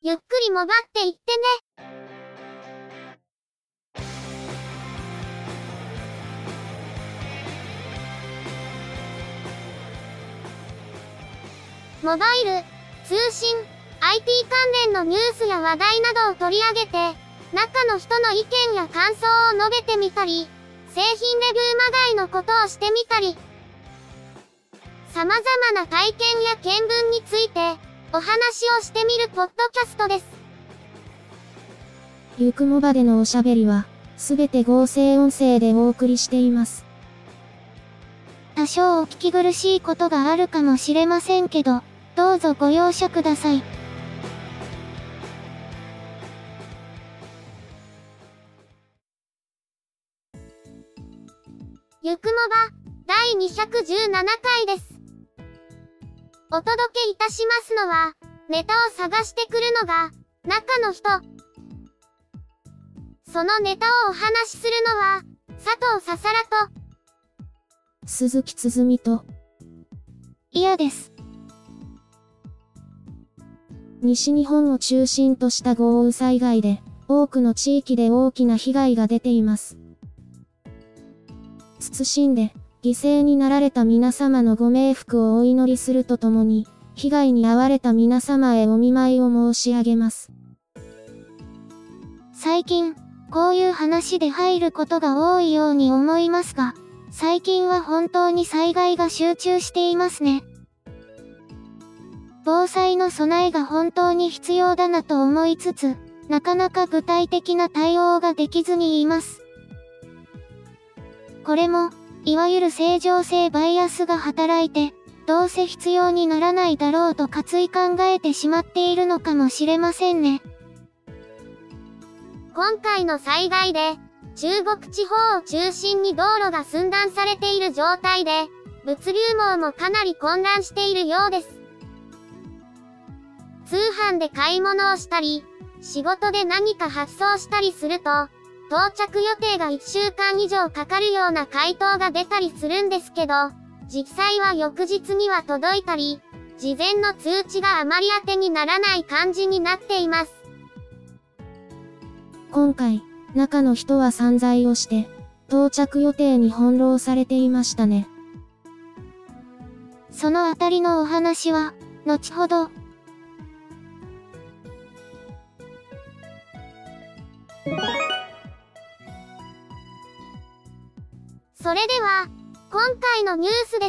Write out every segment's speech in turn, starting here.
ゆっくりもがっていってね。モバイル、通信、IT 関連のニュースや話題などを取り上げて、中の人の意見や感想を述べてみたり、製品レビューまがいのことをしてみたり、様々な体験や見聞について、お話をしてみるポッドキャストです。 ゆくもばでのおしゃべりは、すべて合成音声でお送りしています。 多少お聞き苦しいことがあるかもしれませんけど、どうぞご容赦ください。ゆくもば、第217回です。お届けいたしますのは、ネタを探してくるのが、中の人。そのネタをお話しするのは、佐藤ささらと、 鈴木つづみと、 嫌です。 西日本を中心とした豪雨災害で、多くの地域で大きな被害が出ています。謹んで、犠牲になられた皆様のご冥福をお祈りするとともに、被害に遭われた皆様へお見舞いを申し上げます。 最近、こういう話で入ることが多いように思いますが、最近は本当に災害が集中していますね。防災の備えが本当に必要だなと思いつつ、なかなか具体的な対応ができずにいます。これも、いわゆる正常性バイアスが働いて、どうせ必要にならないだろうと勝意考えてしまっているのかもしれませんね。今回の災害で、中国地方を中心に道路が寸断されている状態で、物流網もかなり混乱しているようです。通販で買い物をしたり、仕事で何か発送したりすると、到着予定が1週間以上かかるような回答が出たりするんですけど、実際は翌日には届いたり、事前の通知があまり当てにならない感じになっています。 今回、中の人は散財をして、到着予定に翻弄されていましたね。 そのあたりのお話は、後ほど。それでは、今回のニュースです。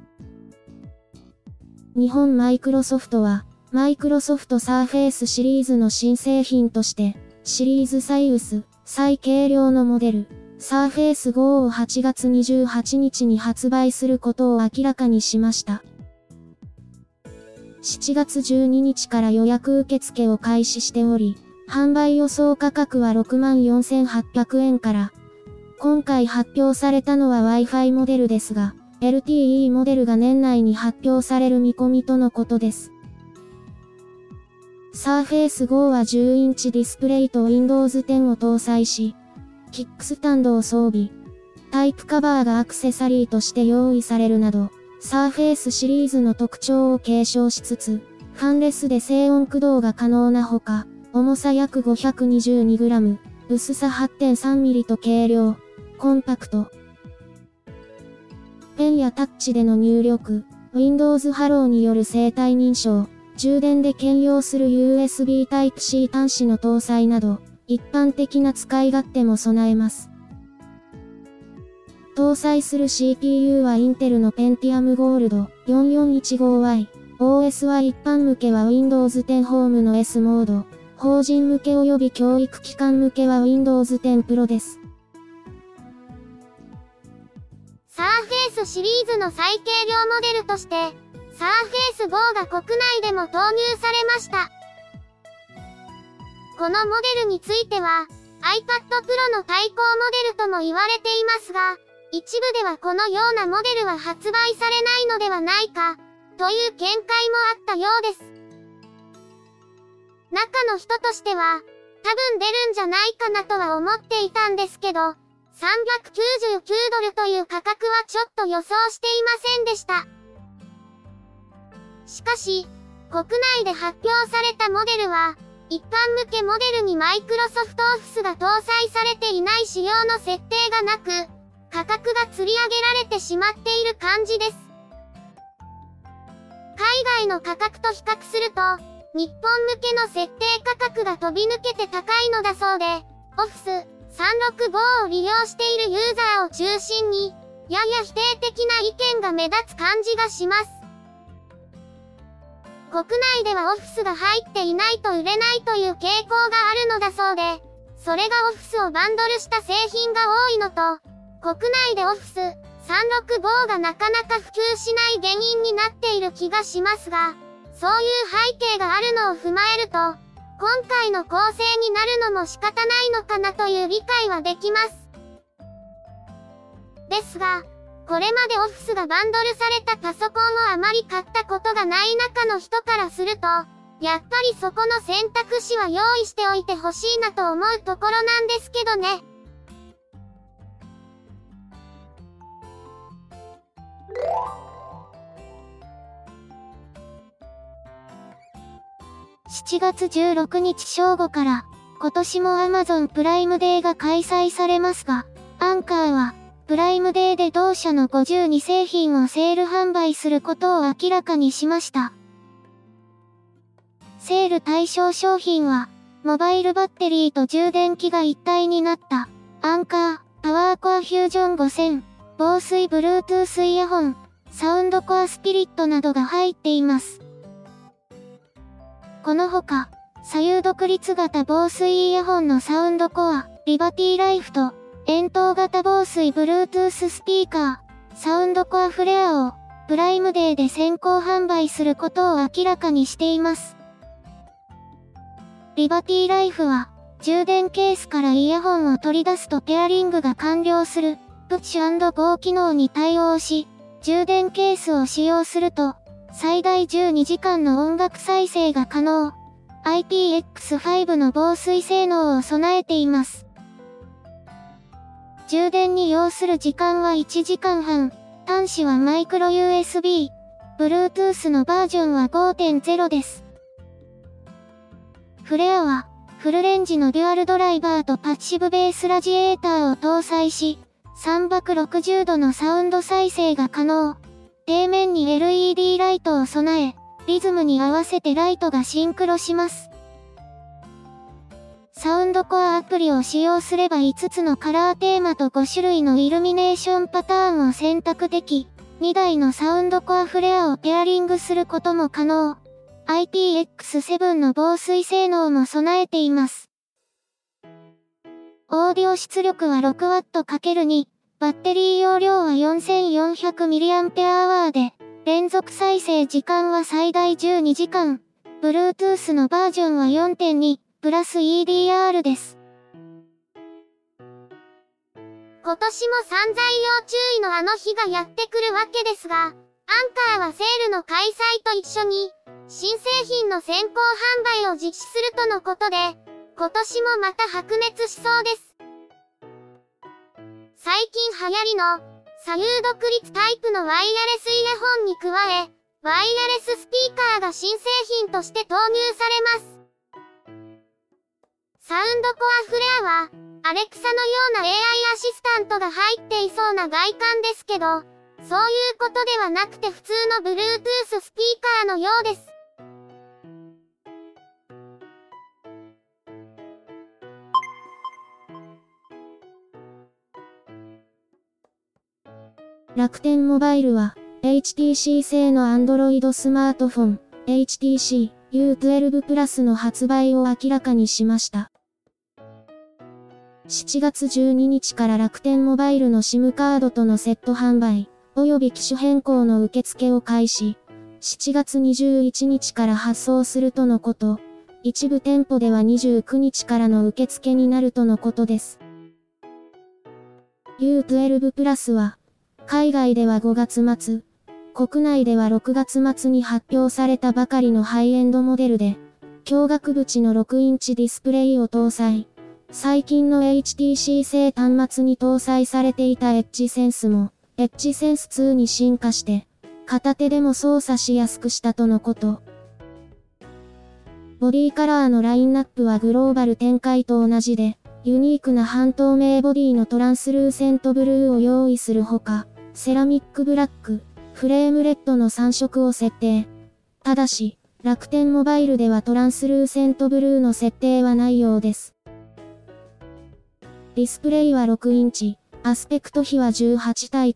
日本マイクロソフトは、マイクロソフトサーフェイスシリーズの新製品として、シリーズサイウス、最軽量のモデル、サーフェイス5を8月28日に発売することを明らかにしました。7月12日から予約受付を開始しており、販売予想価格は64,800円から、今回発表されたのは Wi-Fi モデルですが、LTE モデルが年内に発表される見込みとのことです。Surface Go は10インチディスプレイと Windows 10を搭載し、キックスタンドを装備、タイプカバーがアクセサリーとして用意されるなど、Surface シリーズの特徴を継承しつつ、ファンレスで静音駆動が可能なほか、重さ約 522g、薄さ 8.3mm と軽量、コンパクト。ペンやタッチでの入力、Windows Hello による生体認証、充電で兼用する USB Type-C 端子の搭載など、一般的な使い勝手も備えます。搭載する CPU はインテルの Pentium Gold 4415Y、OS は一般向けは Windows 10 Home の S モード、法人向け及び教育機関向けは Windows 10 Pro です。 サーフェイスシリーズの最軽量モデルとして、サーフェイス Go が国内でも投入されました。このモデルについては、iPad Pro の対抗モデルとも言われていますが、一部ではこのようなモデルは発売されないのではないか、という見解もあったようです。中の人としては、多分出るんじゃないかなとは思っていたんですけど、399ドルという価格はちょっと予想していませんでした。しかし、 国内で発表されたモデルは、一般向けモデルにマイクロソフトオフィスが搭載されていない仕様の設定がなく、価格が吊り上げられてしまっている感じです。海外の価格と比較すると、日本向けの設定価格が飛び抜けて高いのだそうで、Office 365を利用しているユーザーを中心に、やや否定的な意見が目立つ感じがします。国内ではオフィスが入っていないと売れないという傾向があるのだそうで、それがオフィスをバンドルした製品が多いのと、国内でオフィス365がなかなか普及しない原因になっている気がしますが、そういう背景があるのを踏まえると、今回の構成になるのも仕方ないのかなという理解はできます。ですが、これまでオフィスがバンドルされたパソコンをあまり買ったことがない中の人からすると、やっぱりそこの選択肢は用意しておいてほしいなと思うところなんですけどね。7月16日正午から、今年も Amazon プライムデーが開催されますが、アンカーは、プライムデーで同社の52製品をセール販売することを明らかにしました。セール対象商品は、モバイルバッテリーと充電器が一体になった、アンカー、パワーコアフュージョン5000、防水 Bluetooth イヤホン、サウンドコアスピリットなどが入っています。このほか、左右独立型防水イヤホンのサウンドコア、リバティライフと、円筒型防水 Bluetooth スピーカー、サウンドコアフレアを、プライムデーで先行販売することを明らかにしています。リバティライフは、充電ケースからイヤホンを取り出すとペアリングが完了する、プッシュ&ゴー機能に対応し、充電ケースを使用すると、最大12時間の音楽再生が可能。IPX5 の防水性能を備えています。充電に要する時間は1時間半。端子はマイクロ USB。Bluetooth のバージョンは 5.0 です。フレアは、フルレンジのデュアルドライバーとパッシブベースラジエーターを搭載し、360度のサウンド再生が可能。底面に LED ライトを備え、リズムに合わせてライトがシンクロします。サウンドコアアプリを使用すれば5つのカラーテーマと5種類のイルミネーションパターンを選択でき、2台のサウンドコアフレアをペアリングすることも可能。IPX7 の防水性能も備えています。オーディオ出力は 6W×2、バッテリー容量は 4400mAh で、連続再生時間は最大12時間。Bluetooth のバージョンは 4.2、プラス EDR です。今年も散財要注意のあの日がやってくるわけですが、アンカーはセールの開催と一緒に、新製品の先行販売を実施するとのことで、今年もまた白熱しそうです。最近流行りの、左右独立タイプのワイヤレスイヤホンに加え、ワイヤレススピーカーが新製品として投入されます。サウンドコアフレアは、アレクサのような AI アシスタントが入っていそうな外観ですけど、そういうことではなくて普通の Bluetooth スピーカーのようです。 楽天モバイルは、HTC 製の Android スマートフォン、HTC U12 Plus の発売を明らかにしました。7月12日から楽天モバイルの SIM カードとのセット販売、及び機種変更の受付を開始。7月21日から発送するとのこと。一部店舗では29日からの受付になるとのことです。U12 Plus は、海外では5月末、国内では6月末に発表されたばかりのハイエンドモデルで、驚愕縁の6インチディスプレイを搭載。最近の HTC 製端末に搭載されていたエッジセンスも、エッジセンス2に進化して、片手でも操作しやすくしたとのこと。 ボディカラーのラインナップはグローバル展開と同じで、ユニークな半透明ボディのトランスルーセントブルーを用意するほか、セラミックブラック、フレームレッドの3色を設定。ただし、楽天モバイルではトランスルーセントブルーの設定はないようです。ディスプレイは6インチ、アスペクト比は18対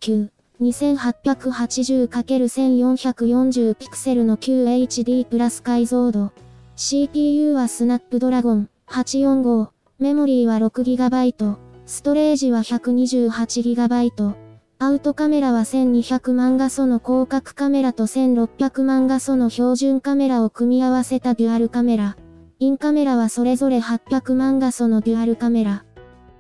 9、2880×1440 ピクセルの QHD プラス解像度。CPU はスナップドラゴン845、メモリーは 6GB、ストレージは 128GB、アウトカメラは1200万画素の広角カメラと1600万画素の標準カメラを組み合わせたデュアルカメラ。インカメラはそれぞれ800万画素のデュアルカメラ。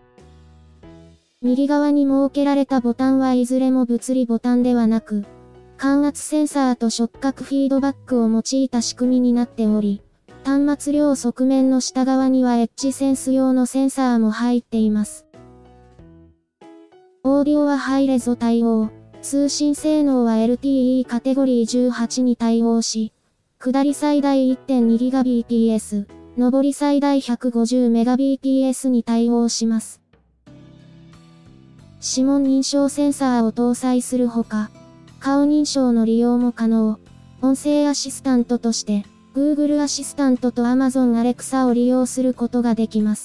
右側に設けられたボタンはいずれも物理ボタンではなく、感圧センサーと触覚フィードバックを用いた仕組みになっており、端末両側面の下側にはエッジセンス用のセンサーも入っています。オーディオはハイレゾ対応、通信性能は LTE カテゴリー18に対応し、下り最大 1.2Gbps、上り最大 150Mbps に対応します。指紋認証センサーを搭載するほか、顔認証の利用も可能。音声アシスタントとして、Google アシスタントと Amazon Alexa を利用することができます。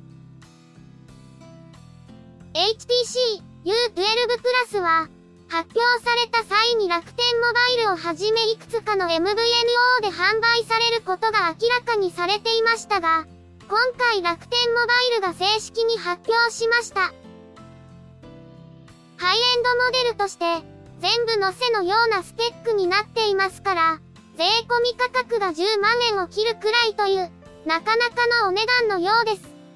HTC U12 Plus は、発表された際に楽天モバイルをはじめいくつかの MVNO で販売されることが明らかにされていましたが、今回楽天モバイルが正式に発表しました。ハイエンドモデルとして、全部載せのようなスペックになっていますから、税込み価格が10万円を切るくらいという、なかなかのお値段のようです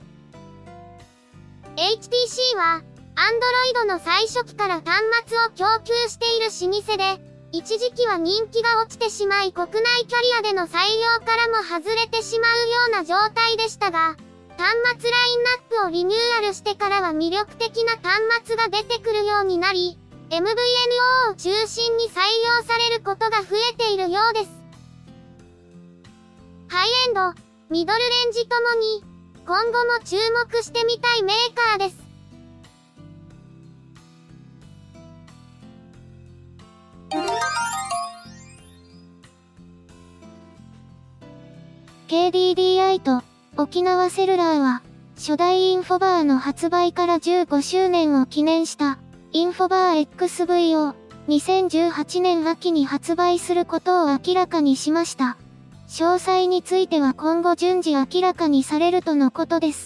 。HTC は、Android の最初期から端末を供給している老舗で、一時期は人気が落ちてしまい国内キャリアでの採用からも外れてしまうような状態でしたが、端末ラインナップをリニューアルしてからは魅力的な端末が出てくるようになり、MVNO を中心に採用されることが増えているようです。ハイエンド、ミドルレンジともに、今後も注目してみたいメーカーです。KDDI と沖縄セルラーは、初代インフォバーの発売から15周年を記念した、インフォバー XV を2018年秋に発売することを明らかにしました。詳細については今後順次明らかにされるとのことです。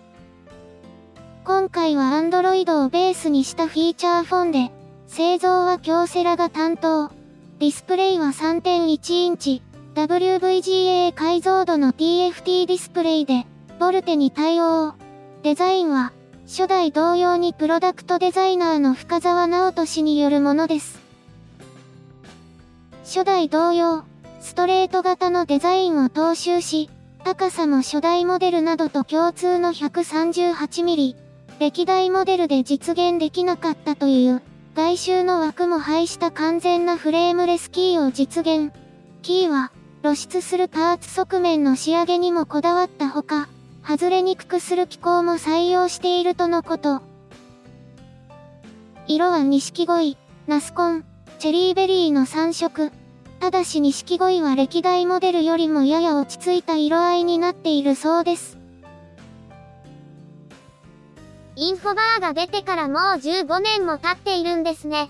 今回は Android をベースにしたフィーチャーフォンで、製造は京セラが担当。ディスプレイは 3.1 インチ。WVGA 解像度の TFT ディスプレイで、ボルテに対応。デザインは、初代同様にプロダクトデザイナーの深澤直人氏によるものです。初代同様、ストレート型のデザインを踏襲し、高さも初代モデルなどと共通の 138mm、歴代モデルで実現できなかったという、外周の枠も配した完全なフレームレスキーを実現。キーは、露出するパーツ側面の仕上げにもこだわったほか、外れにくくする機構も採用しているとのこと。色は錦鯉、ナスコン、チェリーベリーの3色。ただし錦鯉は歴代モデルよりもやや落ち着いた色合いになっているそうです。インフォバーが出てからもう15年も経っているんですね。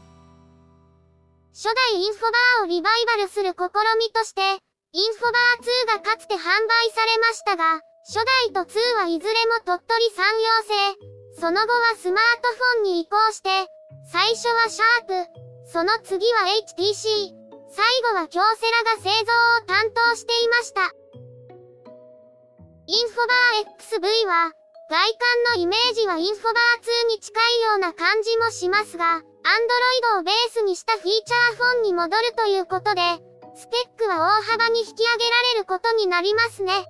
初代インフォバーをリバイバルする試みとして、インフォバー2がかつて販売されましたが、初代と2はいずれも鳥取産業製。その後はスマートフォンに移行して、最初はシャープ、その次は HTC、最後は京セラが製造を担当していました。インフォバー XV は、外観のイメージはインフォバー2に近いような感じもしますが、Android をベースにしたフィーチャーフォンに戻るということで、スペックは大幅に引き上げられることになりますね。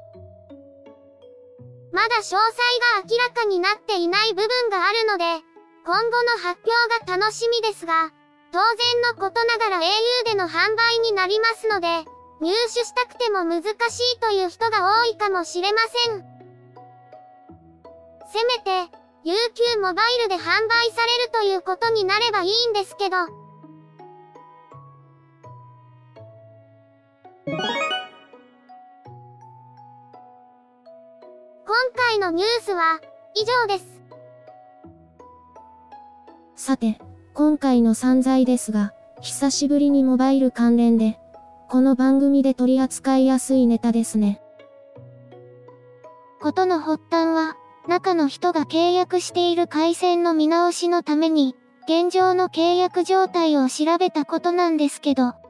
まだ詳細が明らかになっていない部分があるので、今後の発表が楽しみですが、当然のことながら au での販売になりますので、 入手したくても難しいという人が多いかもしれません。せめて、UQ モバイルで販売されるということになればいいんですけど。今回のニュースは以上です。 さて、今回の散財ですが、久しぶりにモバイル関連で、この番組で取り扱いやすいネタですね。 ことの発端は、中の人が契約している回線の見直しのために、現状の契約状態を調べたことなんですけど。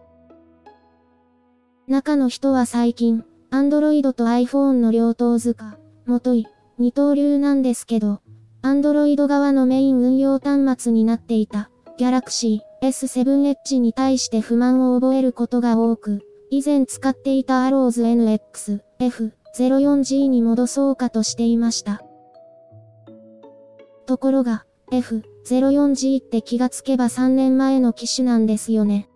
中の人は最近、Android と iPhone の両党塚、もとい、二刀流なんですけど、Android 側のメイン運用端末になっていた、Galaxy S7 Edge に対して不満を覚えることが多く、以前使っていた Arrows NX F04G に戻そうかとしていました。ところが、F04G って気がつけば3年前の機種なんですよね。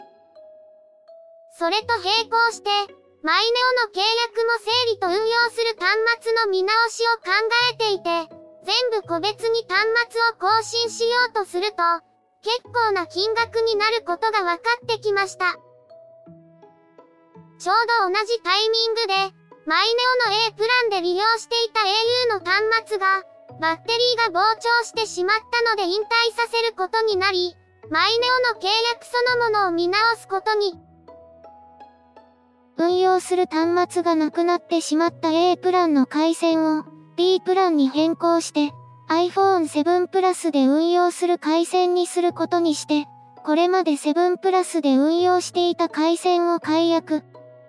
それと並行して、マイネオの契約も整理と運用する端末の見直しを考えていて、全部個別に端末を更新しようとすると、結構な金額になることが分かってきました。ちょうど同じタイミングで、マイネオの A プランで利用していた au の端末が、バッテリーが膨張してしまったので引退させることになり、マイネオの契約そのものを見直すことに。 運用する端末がなくなってしまった A プランの回線を B プランに変更して iPhone 7 Plus で運用する回線にすることにして、これまで7 Plus で運用していた回線を解約。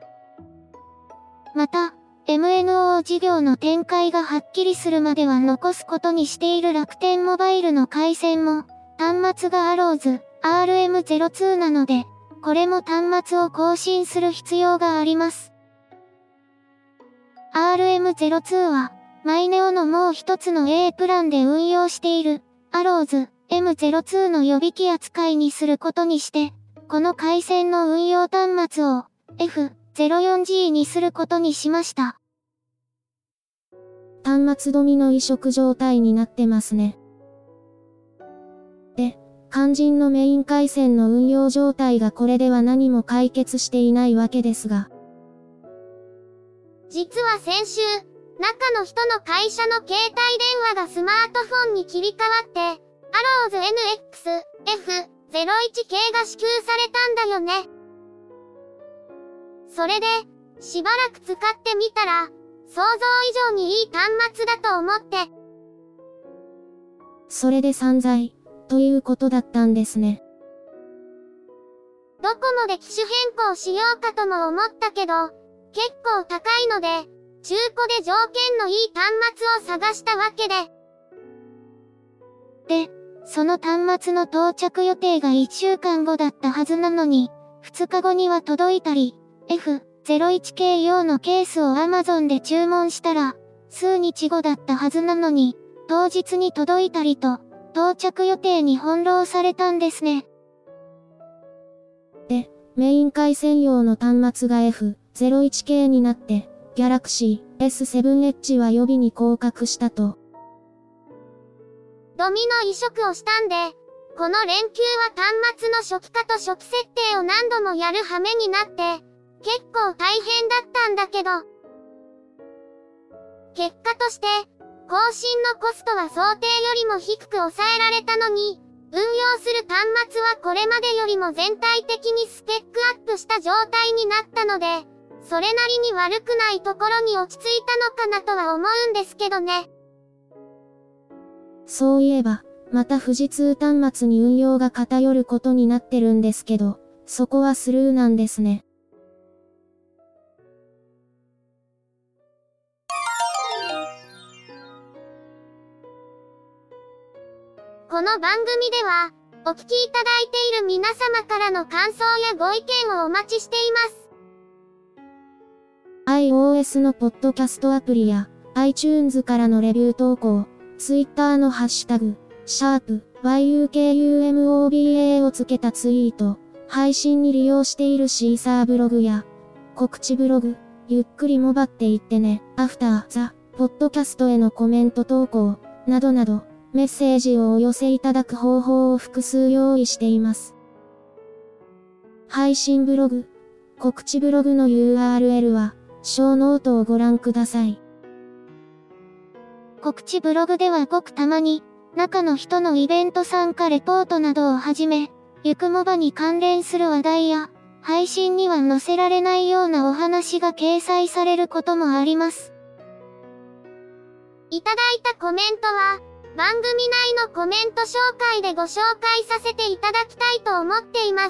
また、MNO 事業の展開がはっきりするまでは残すことにしている楽天モバイルの回線も、端末が Arrows RM02 なので、これも端末を更新する必要があります。RM02 は、マイネオのもう一つの A プランで運用している、Arrows M02 の予備機扱いにすることにして、この回線の運用端末を F04G にすることにしました。 端末ドミノ移植状態になってますね。で、肝心のメイン回線の運用状態がこれでは何も解決していないわけですが。 実は先週、中の人の会社の携帯電話がスマートフォンに切り替わって、Arrows NX F01 系が支給されたんだよね。それで、しばらく使ってみたら、想像以上にいい端末だと思って。 それで散財、ということだったんですね。 ドコモで機種変更しようかとも思ったけど、結構高いので、中古で条件のいい端末を探したわけで。 で、その端末の到着予定が1週間後だったはずなのに、2日後には届いたり、F01 系用のケースを Amazon で注文したら、数日後だったはずなのに、当日に届いたりと、到着予定に翻弄されたんですね。 で、メイン回線用の端末が F01 系になって、Galaxy S7 Edge は予備に降格したと。 ドミノ移植をしたんで、この連休は端末の初期化と初期設定を何度もやる羽目になって、結構大変だったんだけど。結果として、更新のコストは想定よりも低く抑えられたのに、運用する端末はこれまでよりも全体的にスペックアップした状態になったので、それなりに悪くないところに落ち着いたのかなとは思うんですけどね。 そういえば、また富士通端末に運用が偏ることになってるんですけど、そこはスルーなんですね。 この番組では、お聞きいただいている皆様からの感想やご意見をお待ちしています。 iOS のポッドキャストアプリや iTunes からのレビュー投稿、Twitter のハッシュタグ、#YUKUMOBA をつけたツイート、配信に利用しているシーサーブログや、 告知ブログ、ゆっくりもばっていってね、アフター、ザ、ポッドキャストへのコメント投稿、などなど、メッセージをお寄せいただく方法を複数用意しています。配信ブログ、告知ブログの URL は、小ノートをご覧ください。 告知ブログではごくたまに、中の人のイベント参加レポートなどをはじめ、ゆくもばに関連する話題や、配信には載せられないようなお話が掲載されることもあります。 いただいたコメントは、番組内のコメント紹介でご紹介させていただきたいと思っています。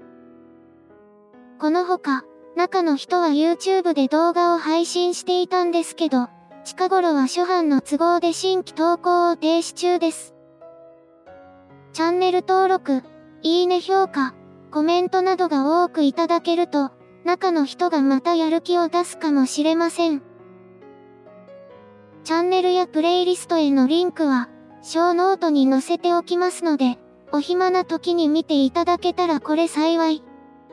このほか、中の人は YouTube で動画を配信していたんですけど、近頃は諸般の都合で新規投稿を停止中です。チャンネル登録、いいね評価、コメントなどが多くいただけると、中の人がまたやる気を出すかもしれません。チャンネルやプレイリストへのリンクは、小ノートに載せておきますので、お暇な時に見ていただけたらこれ幸い。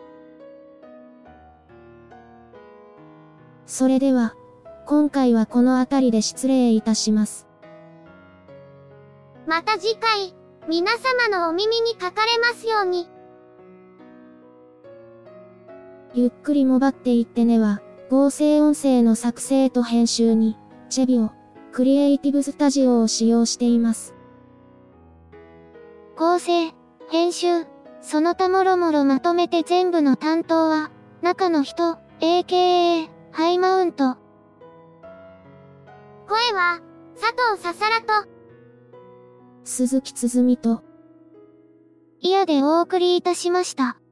それでは、今回はこの辺りで失礼いたします。 また次回、皆様のお耳にかかれますように。 ゆっくりもばっていってねは、合成音声の作成と編集に、チェビオ、クリエイティブスタジオを使用しています。 構成、編集、その他もろもろまとめて全部の担当は、中の人、AKA、ハイマウント。 声は、佐藤ささらと、 鈴木つづみと、 イヤでお送りいたしました。